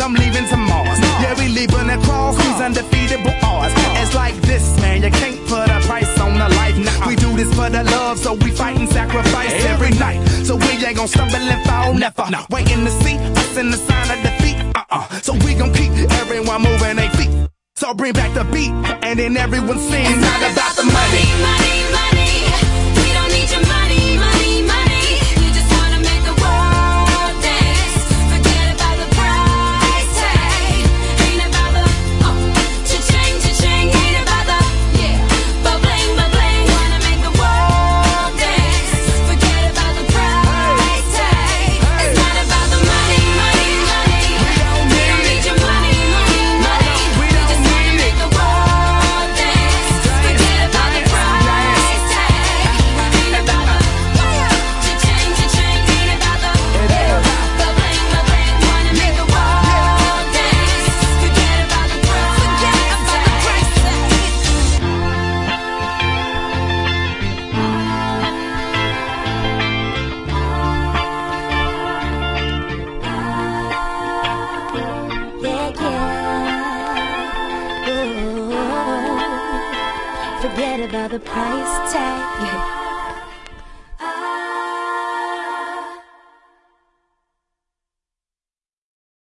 I'm leaving to Mars. Yeah, we leaving across these undefeatable odds. It's like this, man, you can't put a price on a life. Nah, we do this for the love, so we fight and sacrifice every night. So we ain't gon' stumble and fall, never. Waiting to see us in the sign of defeat. So we gon' keep everyone moving their feet. So bring back the beat, and then everyone sings. It's not about the money, money, money. We don't need your money, money, money. You just wanna make the world dance. Forget about the price tag. Ain't about the cha-ching, cha-ching. Ain't about the ba-bling, ba-bling. Wanna make the world dance. Forget about the price tag. It's not about the money, money, money. We don't need your money, money, money. We just wanna make the world dance. Forget about the price tag. Ain't about the cha-ching, cha-ching. Ain't about the ba-bling, ba-bling. Wanna make the world dance. Forget about the price tag. Forget about the price tag.